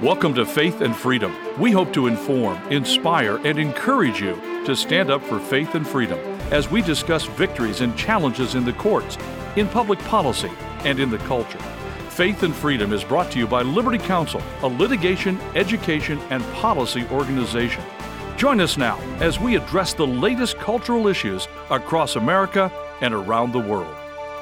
Welcome to Faith and Freedom. We hope to inform, inspire, and encourage you to stand up for faith and freedom as we discuss victories and challenges in the courts, in public policy, and in the culture. Faith and Freedom is brought to you by Liberty Counsel, a litigation, education, and policy organization. Join us now as we address the latest cultural issues across America and around the world.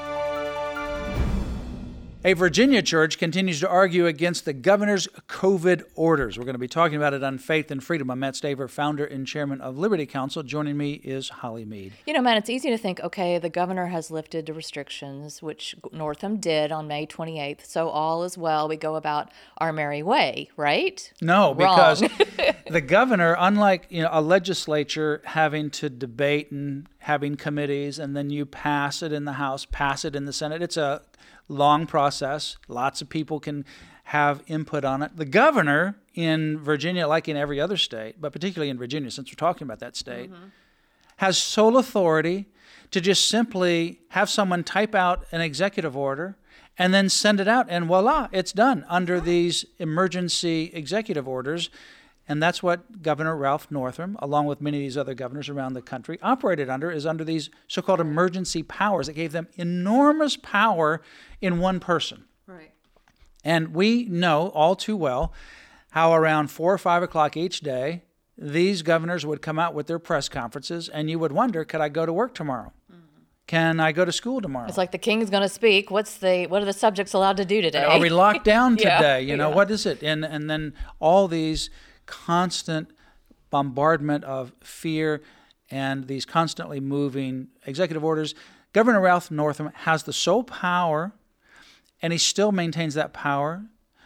A Virginia church continues to argue against the governor's COVID orders. We're going to be talking about it on Faith and Freedom. I'm Matt Staver, founder and chairman of Liberty Counsel. Joining me is Holly Mead. You know, Matt, it's easy to think, okay, the governor has lifted the restrictions, which Northam did on May 28th, so all is well. We go about our merry way, right? No, Wrong. because the governor, unlike a legislature having to debate and having committees, and then you pass it in the House, pass it in the Senate, it's a long process. Lots of people can have input on it. The governor in Virginia, like in every other state, but particularly in Virginia, since we're talking about that state, has sole authority to just simply have someone type out an executive order and then send it out, and voila, it's done under these emergency executive orders. And that's what Governor Ralph Northam, along with many of these other governors around the country, operated under, is under these so-called emergency powers that gave them enormous power in one person. Right. And we know all too well how around 4 or 5 o'clock each day, these governors would come out with their press conferences, and you would wonder, could I go to work tomorrow? Can I go to school tomorrow? It's like the king's going to speak. What are the subjects allowed to do today? Are we locked down today? Yeah. What is it? And then all these constant bombardment of fear and these constantly moving executive orders. Governor Ralph Northam has the sole power, and he still maintains that power,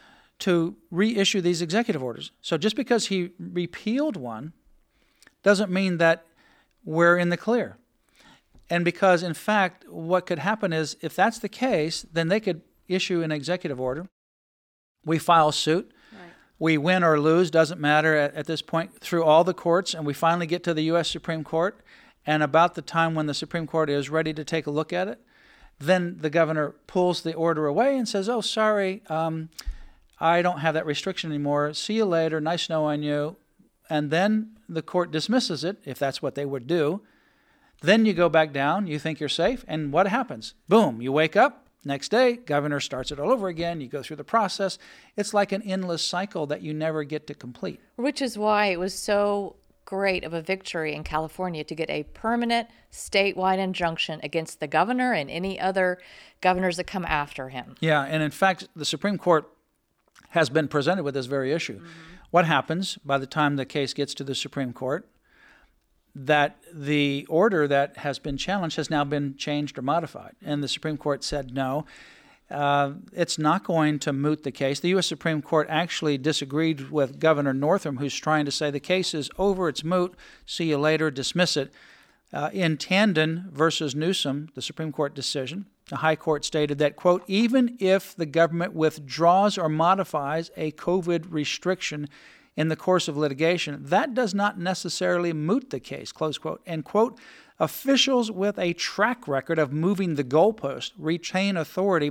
to reissue these executive orders. So just because he repealed one doesn't mean that we're in the clear. And because, in fact, what could happen is, if that's the case, then they could issue an executive order. We file suit. We win or lose, doesn't matter at this point, through all the courts, and we finally get to the U.S. Supreme Court. And about the time when the Supreme Court is ready to take a look at it, then the governor pulls the order away and says, oh, sorry, I don't have that restriction anymore. See you later. Nice knowing you. And then the court dismisses it, if that's what they would do. Then you go back down. You think you're safe. And what happens? Boom, you wake up. Next day, governor starts it all over again. You go through the process. It's like an endless cycle that you never get to complete. Which is why it was so great of a victory in California to get a permanent statewide injunction against the governor and any other governors that come after him. Yeah, and in fact, the Supreme Court has been presented with this very issue. What happens by the time the case gets to the Supreme Court? That the order that has been challenged has now been changed or modified. And the Supreme Court said no, it's not going to moot the case. The U.S. Supreme Court actually disagreed with Governor Northam, who's trying to say the case is over, it's moot, see you later, dismiss it. In Tandon versus Newsom, the Supreme Court decision, the High Court stated that, quote, even if the government withdraws or modifies a COVID restriction in the course of litigation, that does not necessarily moot the case, close quote. And, quote, officials with a track record of moving the goalpost retain authority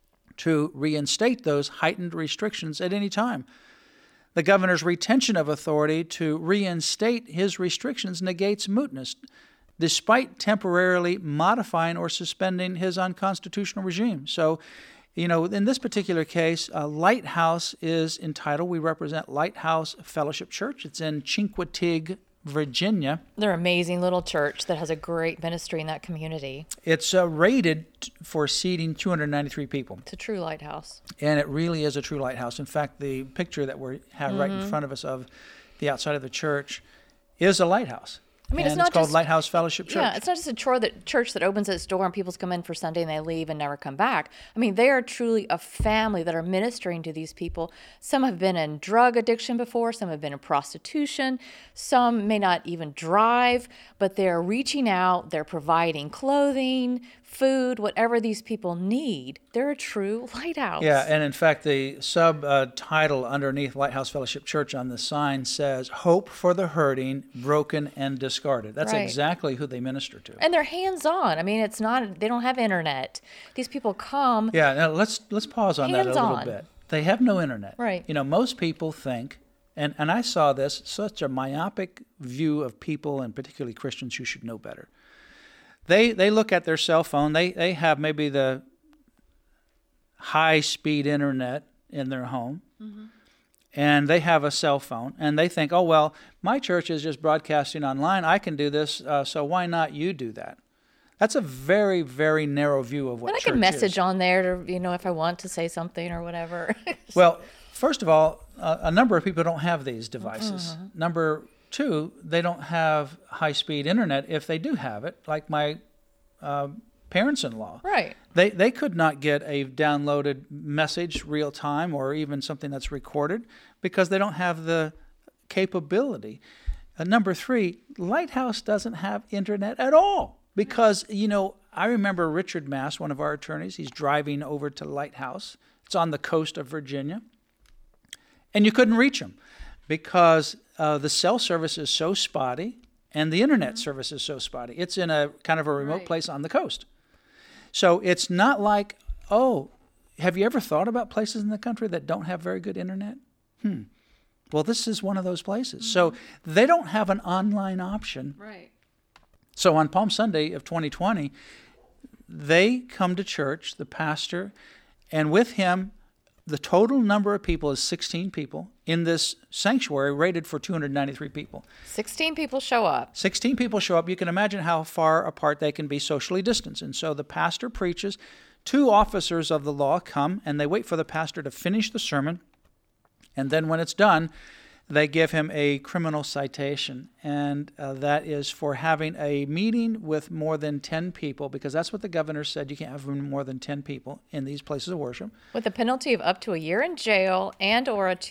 to reinstate those heightened restrictions at any time. The governor's retention of authority to reinstate his restrictions negates mootness, despite temporarily modifying or suspending his unconstitutional regime. So, in this particular case, Lighthouse is entitled. We represent Lighthouse Fellowship Church. It's in Chincoteague, Virginia. They're an amazing little church that has a great ministry in that community. It's rated for seating 293 people. It's a true lighthouse. And it really is a true lighthouse. In fact, the picture that we have right in front of us of the outside of the church is a lighthouse. I mean, it's called Lighthouse Fellowship Church. Yeah, it's not just a church that opens its door and people come in for Sunday and they leave and never come back. I mean, they are truly a family that are ministering to these people. Some have been in drug addiction before. Some have been in prostitution. Some may not even drive, but they're reaching out. They're providing clothing, food, whatever these people need. They're a true lighthouse. Yeah, and in fact, the subtitle underneath Lighthouse Fellowship Church on the sign says, Hope for the Hurting, Broken, and Discarded. That's right. Exactly who they minister to. And they're hands-on. I mean, they don't have internet. These people come. Yeah, now let's pause on that a little bit. They have no internet. Right. Most people think, and I saw this, such a myopic view of people, and particularly Christians who should know better. They look at their cell phone. They have maybe the high-speed internet in their home, and they have a cell phone, and they think, oh, well, my church is just broadcasting online. I can do this, so why not you do that? That's a very, very narrow view of what church is. And I can message on there to, if I want to say something or whatever. Well, first of all, a number of people don't have these devices. Number two, they don't have high-speed internet if they do have it, like my parents-in-law. Right. They could not get a downloaded message real time or even something that's recorded because they don't have the capability. Number three, Lighthouse doesn't have internet at all because, I remember Richard Mass, one of our attorneys, he's driving over to Lighthouse. It's on the coast of Virginia. And you couldn't reach him because the cell service is so spotty and the internet service is so spotty. It's in a kind of a remote place on the coast. So it's not like, oh, have you ever thought about places in the country that don't have very good internet? Well, this is one of those places. So they don't have an online option. Right. So on Palm Sunday of 2020, they come to church, the pastor, and with him, the total number of people is 16 people in this sanctuary rated for 293 people. 16 people show up. 16 people show up. You can imagine how far apart they can be socially distanced. And so the pastor preaches. 2 officers of the law come, and they wait for the pastor to finish the sermon. And then when it's done, they give him a criminal citation. And that is for having a meeting with more than 10 people, because that's what the governor said. You can't have more than 10 people in these places of worship. With a penalty of up to a year in jail and or a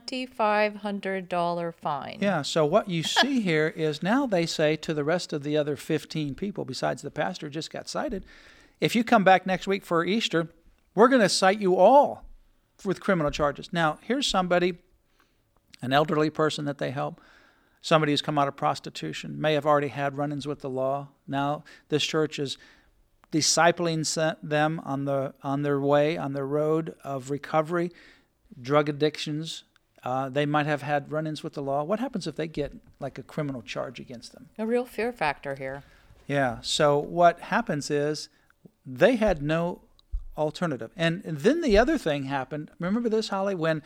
$2,500 fine. Yeah, so what you see here is now they say to the rest of the other 15 people, besides the pastor who just got cited, if you come back next week for Easter, we're going to cite you all with criminal charges. Now, here's somebody, an elderly person that they help, somebody who's come out of prostitution, may have already had run-ins with the law. Now this church is discipling them on their way, on their road of recovery, drug addictions. They might have had run-ins with the law. What happens if they get like a criminal charge against them? A real fear factor here. Yeah, so what happens is they had no alternative. And then the other thing happened. Remember this, Holly, when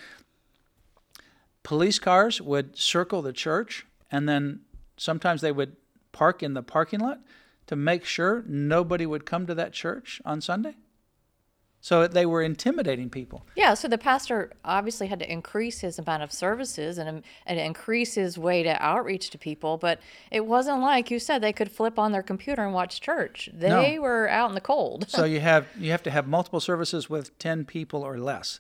police cars would circle the church, and then sometimes they would park in the parking lot to make sure nobody would come to that church on Sunday? So they were intimidating people. Yeah, so the pastor obviously had to increase his amount of services and increase his way to outreach to people, but it wasn't like you said they could flip on their computer and watch church. They were out in the cold. So you have to have multiple services with 10 people or less.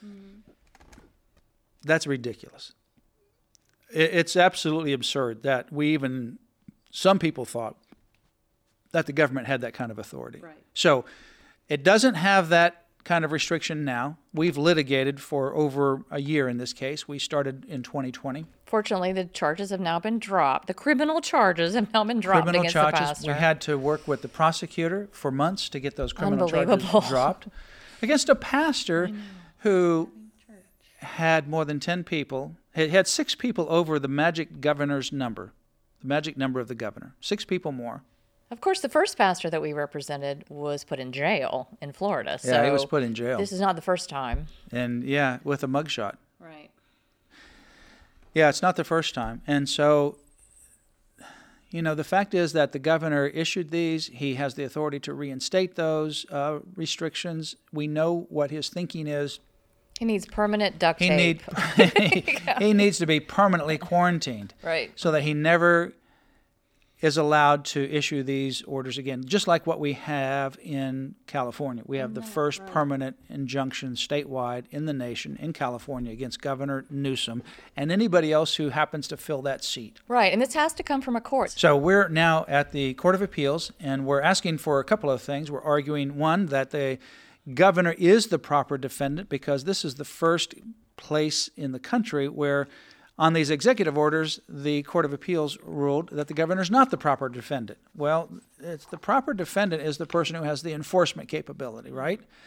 That's ridiculous. It's absolutely absurd that some people thought that the government had that kind of authority. Right. So it doesn't have that kind of restriction now. We've litigated for over a year in this case. We started in 2020. Fortunately, the charges have now been dropped. The criminal charges have now been dropped against the pastor. We had to work with the prosecutor for months to get those criminal charges dropped against a pastor who had more than 10 people. It had 6 people over the magic governor's number, the magic number of the governor. 6 people more. Of course, the first pastor that we represented was put in jail in Florida. So yeah, he was put in jail. This is not the first time. And yeah, with a mugshot. Right. Yeah, it's not the first time. And so, the fact is that the governor issued these. He has the authority to reinstate those restrictions. We know what his thinking is. He needs permanent duct tape. He needs to be permanently quarantined. Right. So that he never is allowed to issue these orders again, just like what we have in California. We have the first permanent injunction statewide in the nation in California against Governor Newsom and anybody else who happens to fill that seat. Right, and this has to come from a court. So we're now at the Court of Appeals, and we're asking for a couple of things. We're arguing, one, that the governor is the proper defendant because this is the first place in the country where on these executive orders, the Court of Appeals ruled that the governor is not the proper defendant. Well, it's the proper defendant is the person who has the enforcement capability, right?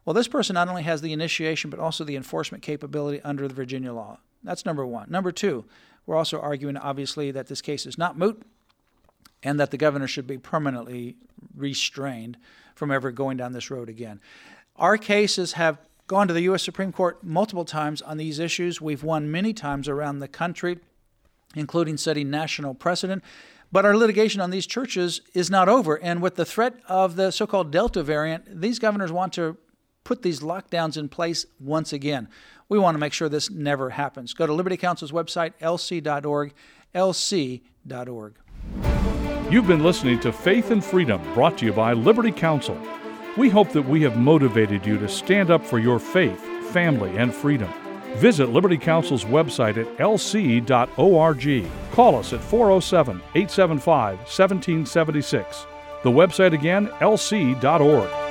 Well, this person not only has the initiation, but also the enforcement capability under the Virginia law. That's number one. Number two, we're also arguing, obviously, that this case is not moot and that the governor should be permanently restrained from ever going down this road again. Our cases have gone to the U.S. Supreme Court multiple times on these issues. We've won many times around the country, including setting national precedent. But our litigation on these churches is not over. And with the threat of the so-called Delta variant, these governors want to put these lockdowns in place once again. We want to make sure this never happens. Go to Liberty Counsel's website, lc.org, lc.org. You've been listening to Faith and Freedom, brought to you by Liberty Counsel. We hope that we have motivated you to stand up for your faith, family, and freedom. Visit Liberty Counsel's website at lc.org. Call us at 407-875-1776. The website again, lc.org.